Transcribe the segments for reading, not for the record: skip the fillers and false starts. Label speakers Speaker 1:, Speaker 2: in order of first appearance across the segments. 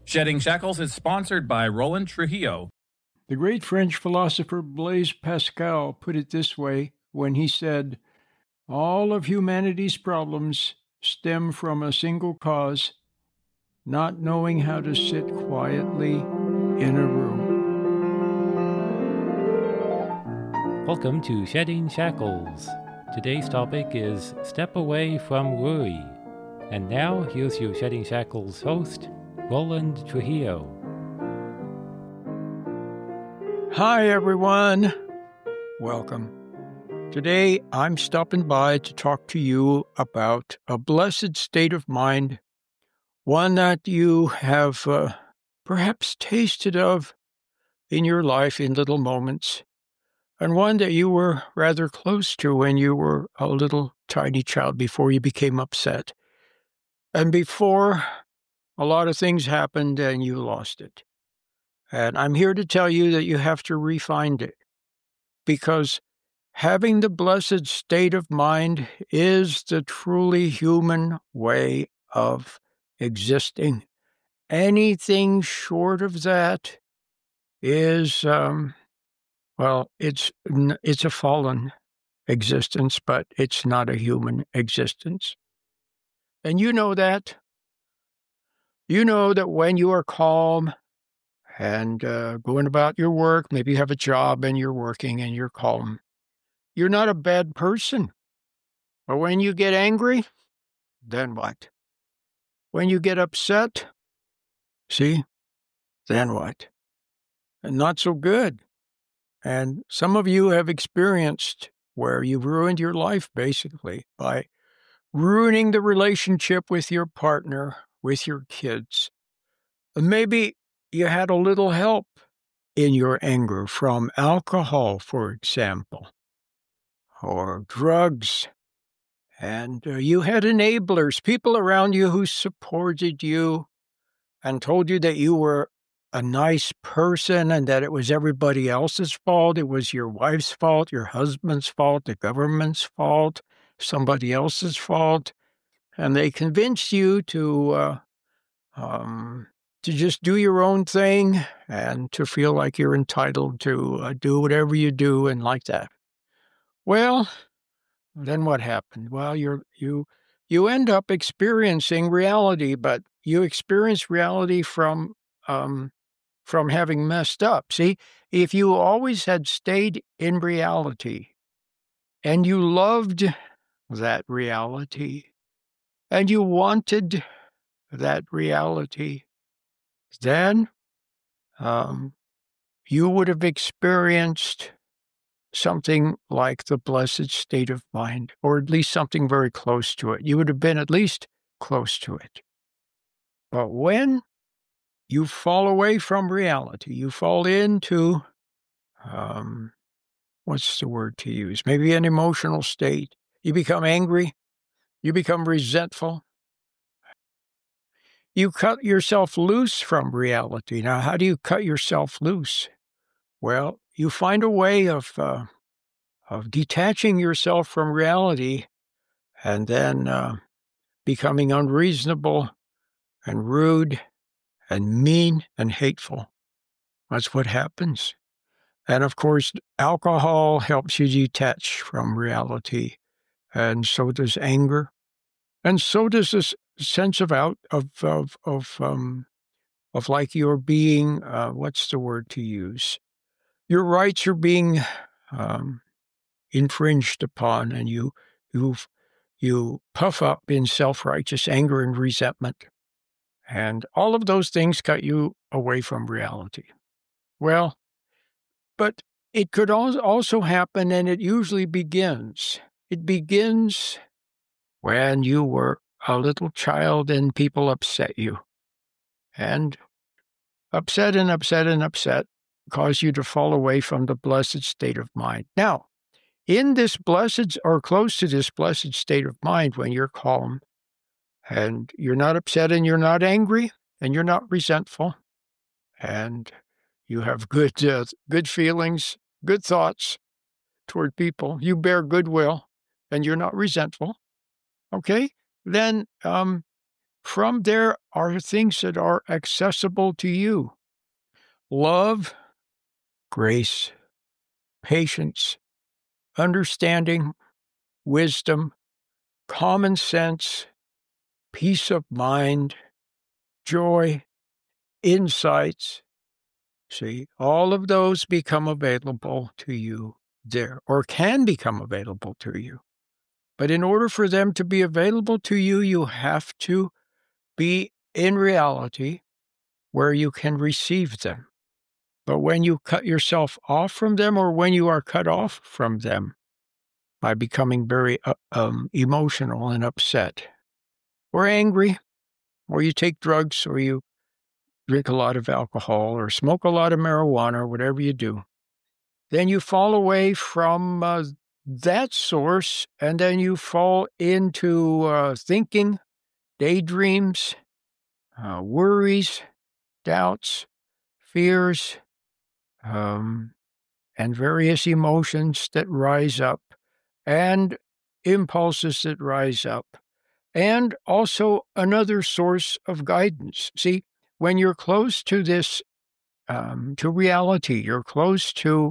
Speaker 1: Shedding Shackles is sponsored by Roland Trujillo.
Speaker 2: The great French philosopher Blaise Pascal put it this way when he said, "All of humanity's problems stem from a single cause, not knowing how to sit quietly in a room."
Speaker 3: Welcome to Shedding Shackles. Today's topic is Step Away from Worry. And now, here's your Shedding Shackles host, Roland Trujillo.
Speaker 2: Hi, everyone. Welcome. Today, I'm stopping by to talk to you about a blessed state of mind, one that you have perhaps tasted of in your life in little moments, and one that you were rather close to when you were a little tiny child before you became upset, and before a lot of things happened and you lost it. And I'm here to tell you that you have to re-find it, because having the blessed state of mind is the truly human way of existing. Anything short of that is, it's a fallen existence, but it's not a human existence. And you know that. You know that when you are calm and going about your work, maybe you have a job and you're working and you're calm, you're not a bad person. But when you get angry, then what? When you get upset, then what? And not so good. And some of you have experienced where you've ruined your life, basically, by ruining the relationship with your partner, with your kids. And maybe you had a little help in your anger from alcohol, for example, or drugs. And you had enablers, people around you who supported you and told you that you were a nice person and that it was everybody else's fault. It was your wife's fault, your husband's fault, the government's fault, somebody else's fault. And they convinced you to just do your own thing and to feel like you're entitled to do whatever you do and like that. Well, then what happened? Well, you end up experiencing reality, but you experience reality from having messed up. See, if you always had stayed in reality and you loved that reality and you wanted that reality, then you would have experienced something like the blessed state of mind, or at least something very close to it. You would have been at least close to it. But when you fall away from reality, you fall into, what's the word to use? Maybe an emotional state. You become angry. You become resentful. You cut yourself loose from reality. Now, how do you cut yourself loose? Well, you find a way of detaching yourself from reality and then becoming unreasonable and rude and mean and hateful. That's what happens. And of course, alcohol helps you detach from reality, and so does anger, and so does this sense of like you're being, what's the word to use? Your rights are being infringed upon, and you puff up in self-righteous anger and resentment. And all of those things cut you away from reality. Well, but it could also happen, and it usually begins. It begins when you were a little child and people upset you. And upset cause you to fall away from the blessed state of mind. Now, in this blessed, or close to this blessed state of mind, when you're calm and you're not upset and you're not angry and you're not resentful and you have good feelings, good thoughts toward people, you bear goodwill and you're not resentful, okay? Then from there are things that are accessible to you. Love, grace, patience, understanding, wisdom, common sense, peace of mind, joy, insights. See, all of those become available to you there, or can become available to you. But in order for them to be available to you, you have to be in reality where you can receive them. But when you cut yourself off from them, or when you are cut off from them by becoming very emotional and upset, or angry, or you take drugs, or you drink a lot of alcohol, or smoke a lot of marijuana, or whatever you do, then you fall away from that source, and then you fall into thinking, daydreams, worries, doubts, fears, and various emotions that rise up, and impulses that rise up, and also another source of guidance. See, when you're close to this, to reality, you're close to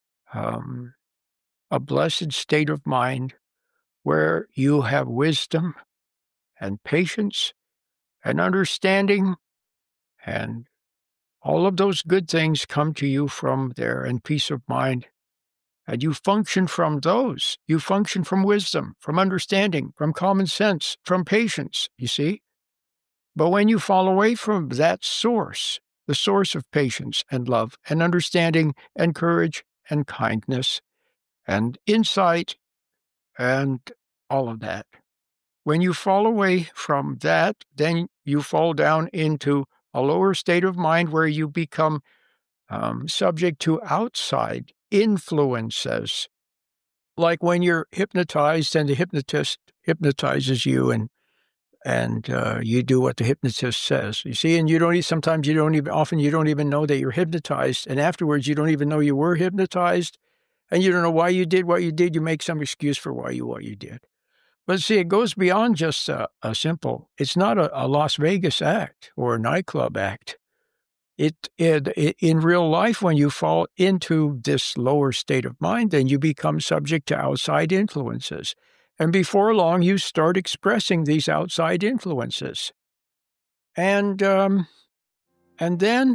Speaker 2: a blessed state of mind where you have wisdom and patience and understanding, and all of those good things come to you from there, and peace of mind. And you function from those. You function from wisdom, from understanding, from common sense, from patience, you see? But when you fall away from that source, the source of patience and love and understanding and courage and kindness and insight and all of that, when you fall away from that, then you fall down into a lower state of mind where you become subject to outside influences. Like when you're hypnotized and the hypnotist hypnotizes you, and you do what the hypnotist says. You see, and often you don't even know that you're hypnotized, and afterwards you don't even know you were hypnotized, and you don't know why you did what you did. You make some excuse for what you did. But see, it goes beyond just a simple. It's not a Las Vegas act or a nightclub act. It in real life, when you fall into this lower state of mind, then you become subject to outside influences. And before long, you start expressing these outside influences. And then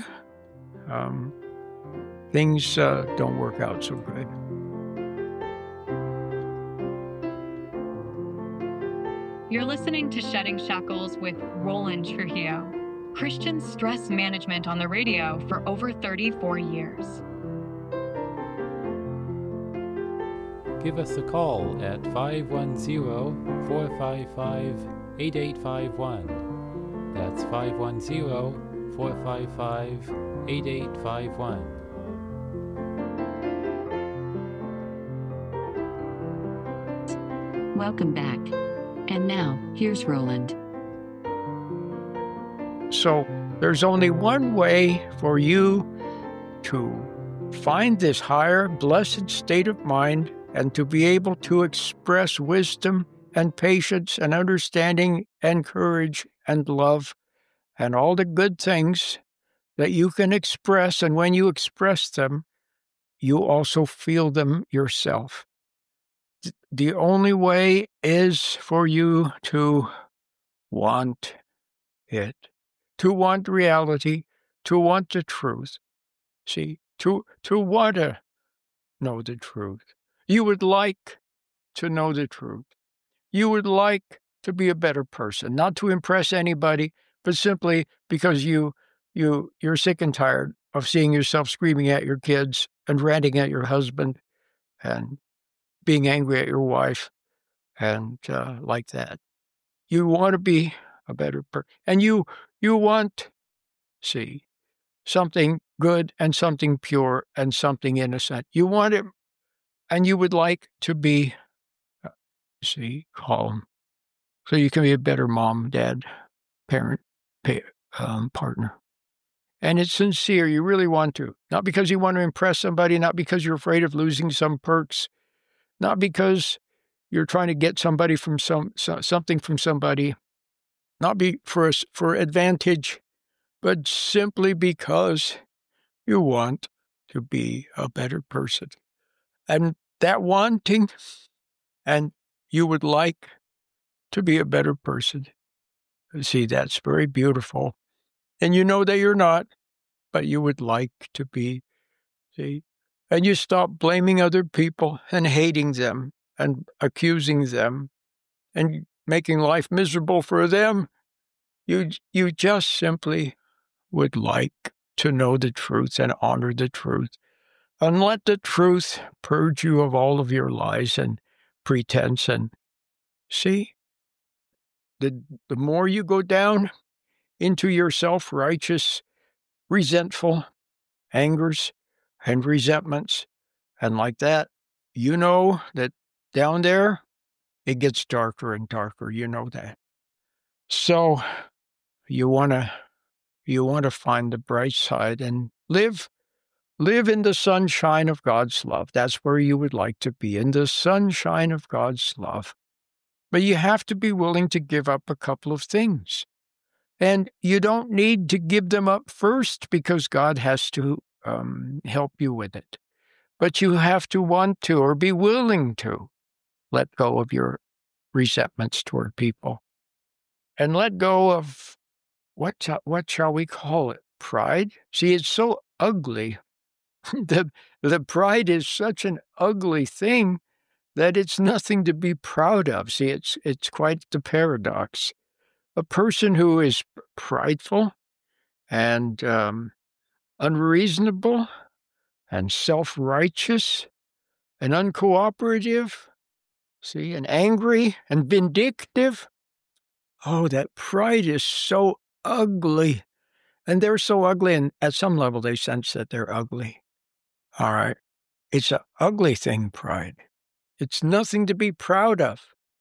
Speaker 2: things don't work out so good.
Speaker 4: You're listening to Shedding Shackles with Roland Trujillo, Christian stress management on the radio for over 34 years.
Speaker 3: Give us a call at 510-455-8851. That's 510-455-8851.
Speaker 5: Welcome back. And now, here's Roland.
Speaker 2: So there's only one way for you to find this higher, blessed state of mind and to be able to express wisdom and patience and understanding and courage and love and all the good things that you can express. And when you express them, you also feel them yourself. The only way is for you to want it, to want reality, to want the truth. See, to want to know the truth. You would like to know the truth. You would like to be a better person, not to impress anybody, but simply because you're sick and tired of seeing yourself screaming at your kids and ranting at your husband and being angry at your wife and like that. You want to be a better person. And you want, see, something good and something pure and something innocent. You want it, and you would like to be, calm. So you can be a better mom, dad, parent, partner. And it's sincere. You really want to. Not because you want to impress somebody, not because you're afraid of losing some perks, not because you're trying to get somebody from something from somebody, not for advantage, but simply because you want to be a better person. And that wanting, and you would like to be a better person. See, that's very beautiful. And you know that you're not, but you would like to be. See? And you stop blaming other people and hating them and accusing them and making life miserable for them. You just simply would like to know the truth and honor the truth. And let the truth purge you of all of your lies and pretense. And see, the more you go down into your self-righteous, resentful angers and resentments, and like that, you know that down there, it gets darker and darker. You know that. So you want to find the bright side and live in the sunshine of God's love. That's where you would like to be, in the sunshine of God's love. But you have to be willing to give up a couple of things. And you don't need to give them up first because God has to help you with it. But you have to want to or be willing to let go of your resentments toward people. And let go of, what shall we call it? Pride? See, it's so ugly. The pride is such an ugly thing that it's nothing to be proud of. See, it's quite the paradox. A person who is prideful and unreasonable and self-righteous and uncooperative, see, and angry and vindictive. Oh, that pride is so ugly. And they're so ugly, and at some level they sense that they're ugly. All right. It's an ugly thing, pride. It's nothing to be proud of.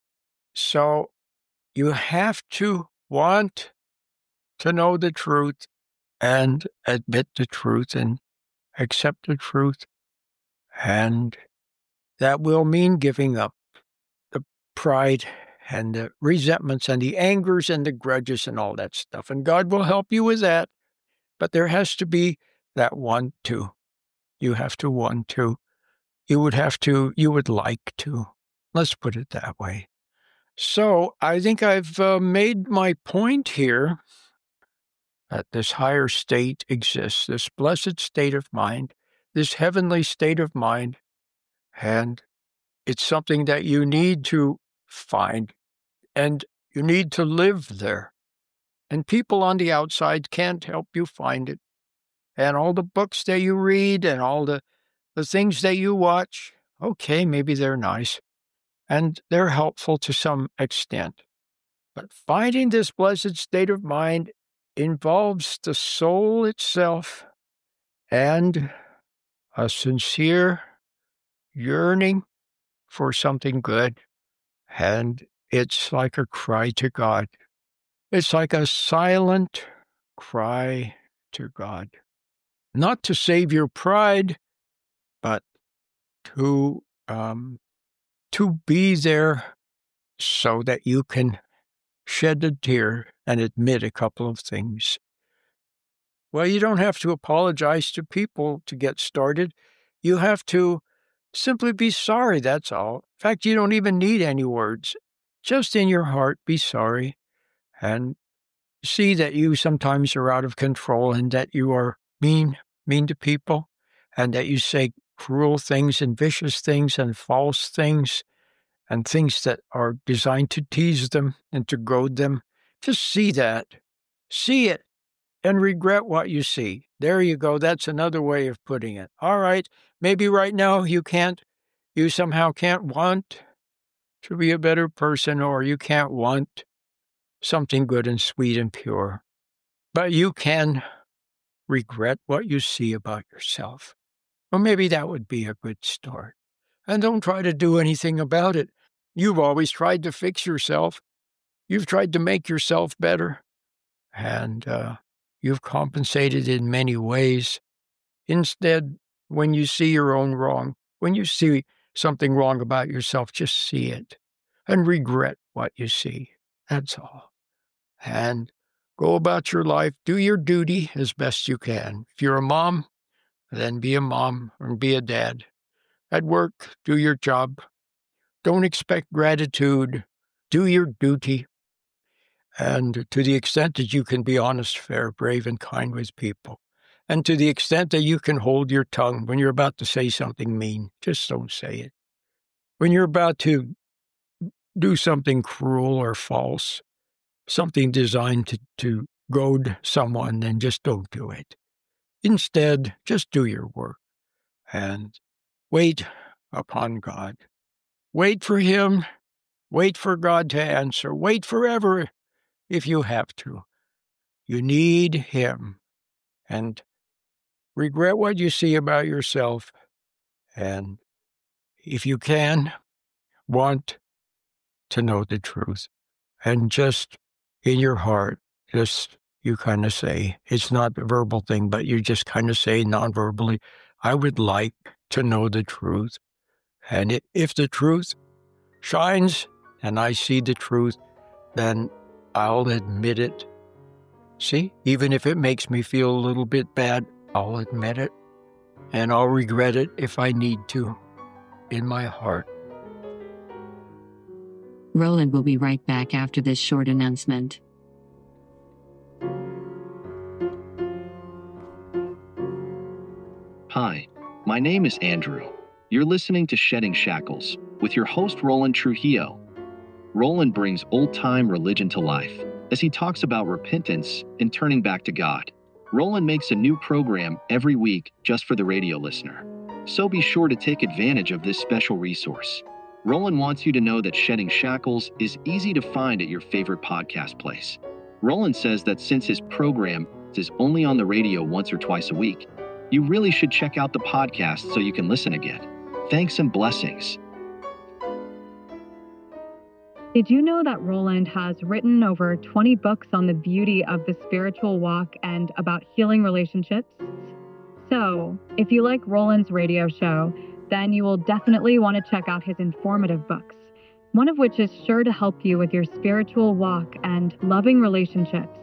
Speaker 2: So you have to want to know the truth and admit the truth and accept the truth. And that will mean giving up the pride and the resentments and the angers and the grudges and all that stuff. And God will help you with that. But there has to be that want to. You have to want to. You would like to. Let's put it that way. So I think I've made my point here that this higher state exists, this blessed state of mind, this heavenly state of mind, and it's something that you need to find, and you need to live there. And people on the outside can't help you find it. And all the books that you read and all the things that you watch, okay, maybe they're nice, and they're helpful to some extent. But finding this blessed state of mind involves the soul itself and a sincere yearning for something good. And it's like a cry to God. It's like a silent cry to God. Not to save your pride, but to be there so that you can shed a tear and admit a couple of things. Well, you don't have to apologize to people to get started. You have to simply be sorry, that's all. In fact, you don't even need any words. Just in your heart, be sorry and see that you sometimes are out of control and that you are mean to people and that you say cruel things and vicious things and false things and things that are designed to tease them and to goad them. Just see that. See it and regret what you see. There you go. That's another way of putting it. All right. Maybe right now you somehow can't want to be a better person, or you can't want something good and sweet and pure. But you can regret what you see about yourself. Well, maybe that would be a good start. And don't try to do anything about it. You've always tried to fix yourself. You've tried to make yourself better. And you've compensated in many ways. Instead, when you see your own wrong, when you see something wrong about yourself, just see it and regret what you see. That's all. and go about your life. Do your duty as best you can. If you're a mom, then be a mom or be a dad. At work, do your job. Don't expect gratitude. Do your duty. And to the extent that you can be honest, fair, brave, and kind with people, and to the extent that you can hold your tongue when you're about to say something mean, just don't say it. When you're about to do something cruel or false, something designed to goad someone, then just don't do it. Instead, just do your work and wait upon God. Wait for Him. Wait for God to answer. Wait forever if you have to. You need Him. And regret what you see about yourself. And if you can, want to know the truth. And just in your heart, you kind of say, it's not a verbal thing, but you just kind of say non-verbally, I would like to know the truth. And if the truth shines and I see the truth, then I'll admit it. See, even if it makes me feel a little bit bad, I'll admit it. And I'll regret it if I need to in my heart.
Speaker 5: Roland will be right back after this short announcement.
Speaker 6: Hi, my name is Andrew. You're listening to Shedding Shackles with your host, Roland Trujillo. Roland brings old-time religion to life as he talks about repentance and turning back to God. Roland makes a new program every week just for the radio listener, so be sure to take advantage of this special resource. Roland wants you to know that Shedding Shackles is easy to find at your favorite podcast place. Roland says that since his program is only on the radio once or twice a week, you really should check out the podcast so you can listen again. Thanks and blessings.
Speaker 4: Did you know that Roland has written over 20 books on the beauty of the spiritual walk and about healing relationships? So, if you like Roland's radio show, then you will definitely want to check out his informative books, one of which is sure to help you with your spiritual walk and loving relationships.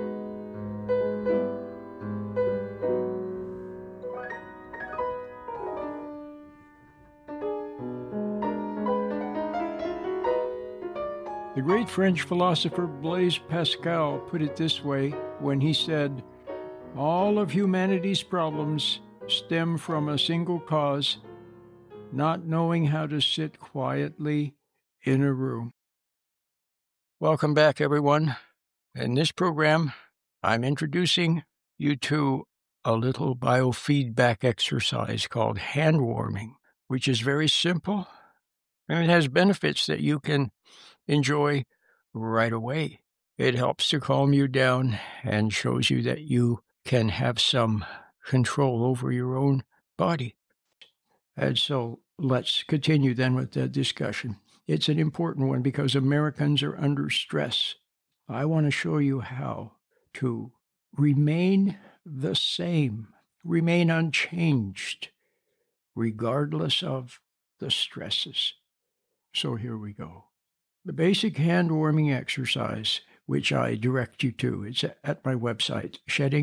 Speaker 2: The great French philosopher Blaise Pascal put it this way when he said, all of humanity's problems stem from a single cause, not knowing how to sit quietly in a room. Welcome back, everyone. In this program, I'm introducing you to a little biofeedback exercise called hand warming, which is very simple, and it has benefits that you can enjoy right away. It helps to calm you down and shows you that you can have some control over your own body. And so let's continue then with the discussion. It's an important one because Americans are under stress. I want to show you how to remain the same, remain unchanged, regardless of the stresses. So here we go. The basic hand warming exercise, which I direct you to, it's at my website,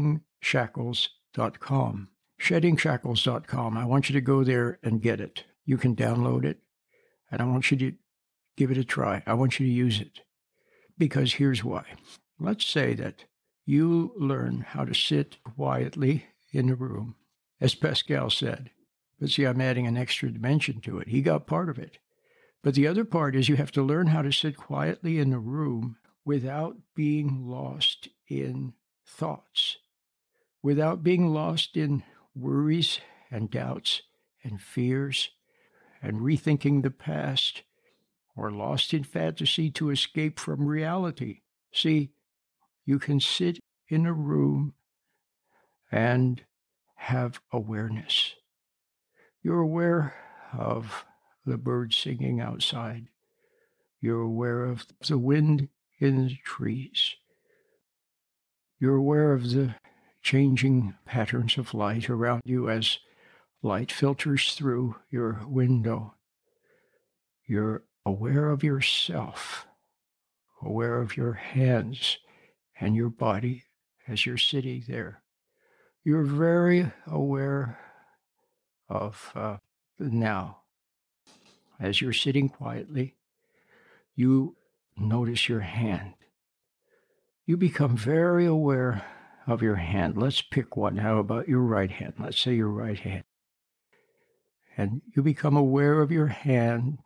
Speaker 2: SheddingShackles.com. SheddingShackles.com. I want you to go there and get it. You can download it, and I want you to give it a try. I want you to use it, because here's why. Let's say that you learn how to sit quietly in a room, as Pascal said. But see, I'm adding an extra dimension to it. He got part of it. But the other part is you have to learn how to sit quietly in a room without being lost in thoughts, without being lost in worries and doubts and fears and rethinking the past, or lost in fantasy to escape from reality. See, you can sit in a room and have awareness. You're aware of the birds singing outside. You're aware of the wind in the trees. You're aware of the changing patterns of light around you as light filters through your window. You're aware of yourself, aware of your hands and your body as you're sitting there. You're very aware of the now. As you're sitting quietly, you notice your hand. You become very aware of your hand. Let's pick one. How about your right hand? Let's say your right hand. And you become aware of your hand,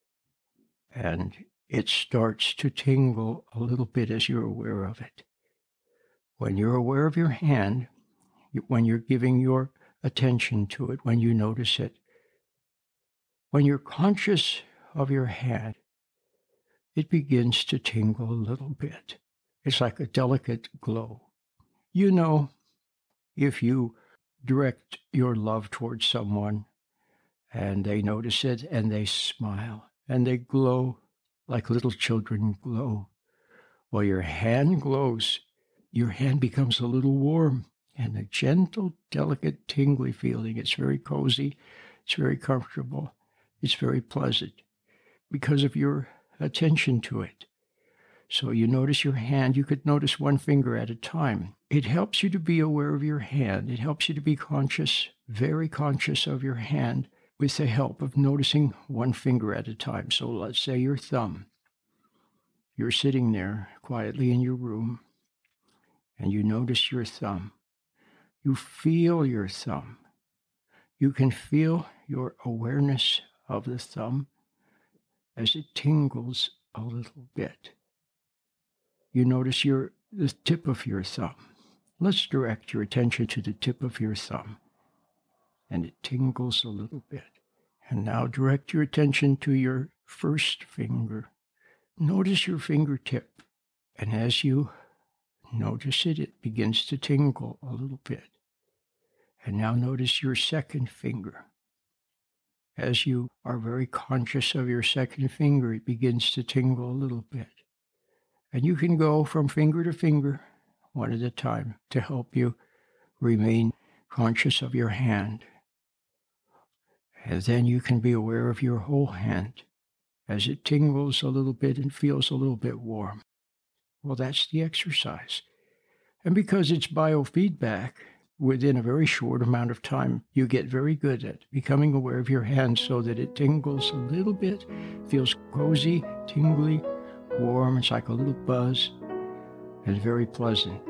Speaker 2: and it starts to tingle a little bit as you're aware of it. When you're aware of your hand, when you're giving your attention to it, when you notice it, when you're conscious of your hand, it begins to tingle a little bit. It's like a delicate glow. You know, if you direct your love towards someone and they notice it and they smile and they glow like little children glow, well, your hand glows. Your hand becomes a little warm and a gentle, delicate, tingly feeling. It's very cozy. It's very comfortable. It's very pleasant because of your attention to it. So you notice your hand. You could notice one finger at a time. It helps you to be aware of your hand. It helps you to be conscious, very conscious of your hand with the help of noticing one finger at a time. So let's say your thumb. You're sitting there quietly in your room and you notice your thumb. You feel your thumb. You can feel your awareness of the thumb as it tingles a little bit. You notice the tip of your thumb. Let's direct your attention to the tip of your thumb. And it tingles a little bit. And now direct your attention to your first finger. Notice your fingertip. And as you notice it, it begins to tingle a little bit. And now notice your second finger. As you are very conscious of your second finger, it begins to tingle a little bit. And you can go from finger to finger, one at a time, to help you remain conscious of your hand. And then you can be aware of your whole hand as it tingles a little bit and feels a little bit warm. Well, that's the exercise. And because it's biofeedback, within a very short amount of time, you get very good at becoming aware of your hand so that it tingles a little bit, feels cozy, tingly, warm. It's like a little buzz and very pleasant.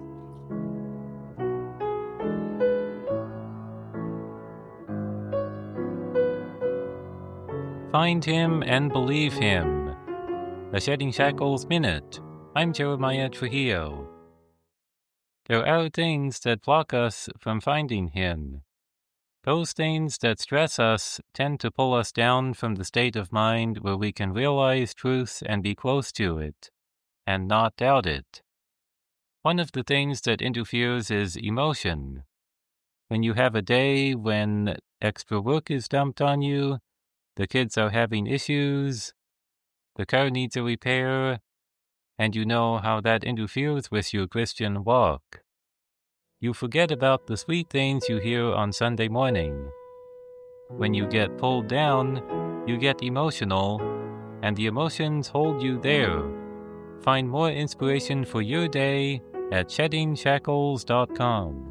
Speaker 3: Find him and believe him. The Shedding Shackles Minute. I'm Jeremiah Trujillo. There are things that block us from finding him. Those things that stress us tend to pull us down from the state of mind where we can realize truth and be close to it, and not doubt it. One of the things that interferes is emotion. When you have a day when extra work is dumped on you, the kids are having issues, the car needs a repair, and you know how that interferes with your Christian walk. You forget about the sweet things you hear on Sunday morning. When you get pulled down, you get emotional, and the emotions hold you there. Find more inspiration for your day at SheddingShackles.com.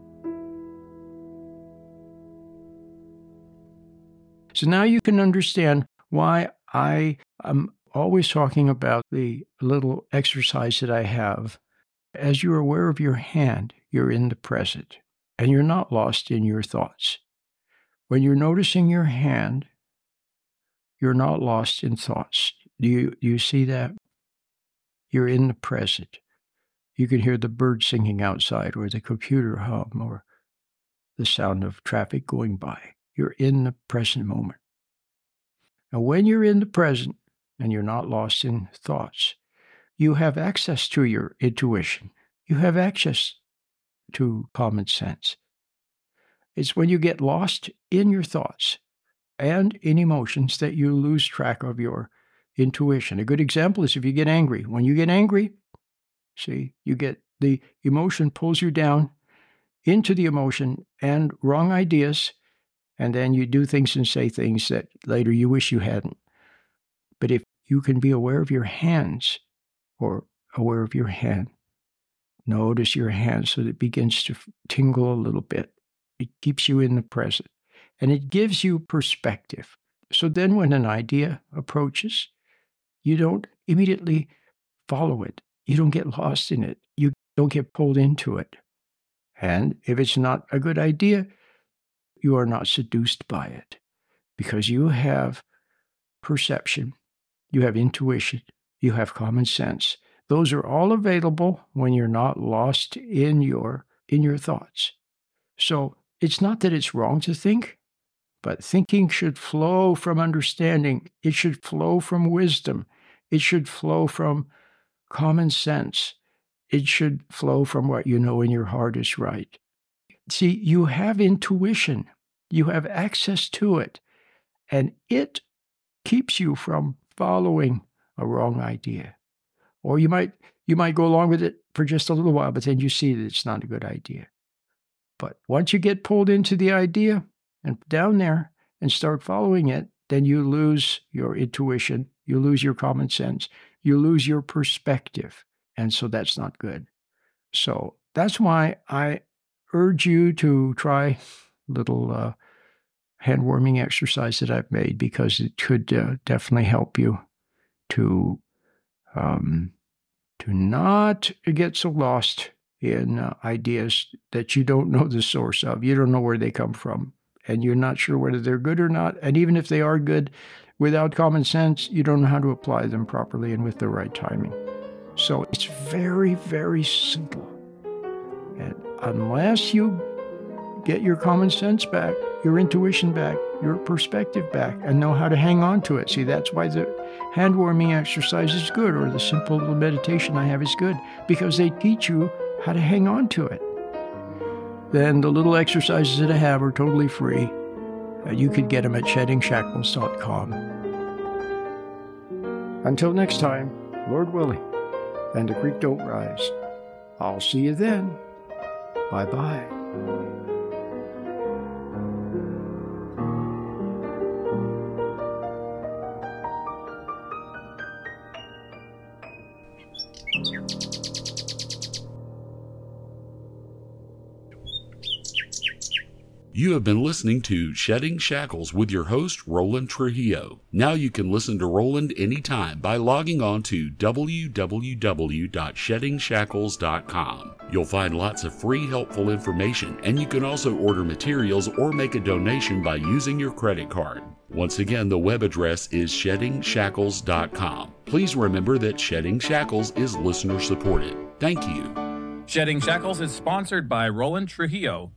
Speaker 2: So now you can understand why I am always talking about the little exercise that I have. As you're aware of your hand, you're in the present, and you're not lost in your thoughts. When you're noticing your hand, you're not lost in thoughts. Do you see that? You're in the present. You can hear the bird singing outside, or the computer hum, or the sound of traffic going by. You're in the present moment. Now, when you're in the present and you're not lost in thoughts, you have access to your intuition. You have access to common sense. It's when you get lost in your thoughts and in emotions that you lose track of your intuition. A good example is if you get angry. When you get angry, see, you get the emotion pulls you down into the emotion and wrong ideas, and then you do things and say things that later you wish you hadn't. But if you can be aware of your hands, or aware of your hand, Notice your hand so that it begins to tingle a little bit. It keeps you in the present, and it gives you perspective. So then when an idea approaches, you don't immediately follow it. You don't get lost in it. You don't get pulled into it. And if it's not a good idea, you are not seduced by it because you have perception, you have intuition, you have common sense. Those are all available when you're not lost in your thoughts. So it's not that it's wrong to think, but thinking should flow from understanding. It should flow from wisdom. It should flow from common sense. It should flow from what you know in your heart is right. See, you have intuition. You have access to it, and it keeps you from following a wrong idea. Or you might go along with it for just a little while, but then you see that it's not a good idea. But once you get pulled into the idea and down there and start following it, then you lose your intuition, you lose your common sense, you lose your perspective. And so that's not good. So that's why I urge you to try a little hand-warming exercise that I've made, because it could definitely help you to not get so lost in ideas that you don't know the source of. You don't know where they come from, and you're not sure whether they're good or not. And even if they are good, without common sense, you don't know how to apply them properly and with the right timing. So it's very, very simple. And unless you get your common sense back, your intuition back, your perspective back, and know how to hang on to it. See, that's why the hand-warming exercise is good, or the simple little meditation I have is good, because they teach you how to hang on to it. Then the little exercises that I have are totally free. You could get them at sheddingshackles.com. Until next time, Lord willing, and the creek don't rise. I'll see you then. Bye-bye.
Speaker 7: You have been listening to Shedding Shackles with your host, Roland Trujillo. Now you can listen to Roland anytime by logging on to www.sheddingshackles.com. You'll find lots of free, helpful information, and you can also order materials or make a donation by using your credit card. Once again, the web address is sheddingshackles.com. Please remember that Shedding Shackles is listener supported. Thank you.
Speaker 1: Shedding Shackles is sponsored by Roland Trujillo.